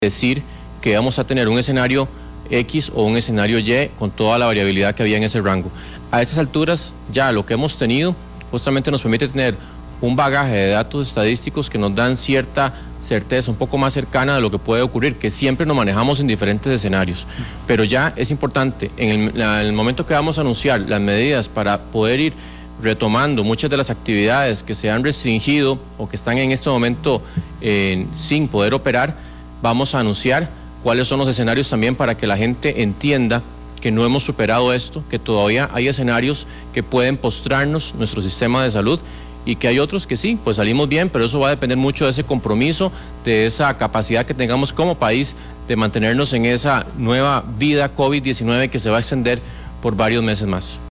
decir que vamos a tener un escenario X o un escenario Y con toda la variabilidad que había en ese rango. A estas alturas ya lo que hemos tenido justamente nos permite tener un bagaje de datos estadísticos que nos dan cierta certeza un poco más cercana de lo que puede ocurrir, que siempre nos manejamos en diferentes escenarios, pero ya es importante en el momento que vamos a anunciar las medidas para poder ir retomando muchas de las actividades que se han restringido o que están en este momento sin poder operar. Vamos a anunciar cuáles son los escenarios también para que la gente entienda que no hemos superado esto, que todavía hay escenarios que pueden postrarnos nuestro sistema de salud y que hay otros que sí, pues salimos bien, pero eso va a depender mucho de ese compromiso, de esa capacidad que tengamos como país de mantenernos en esa nueva vida COVID-19 que se va a extender por varios meses más.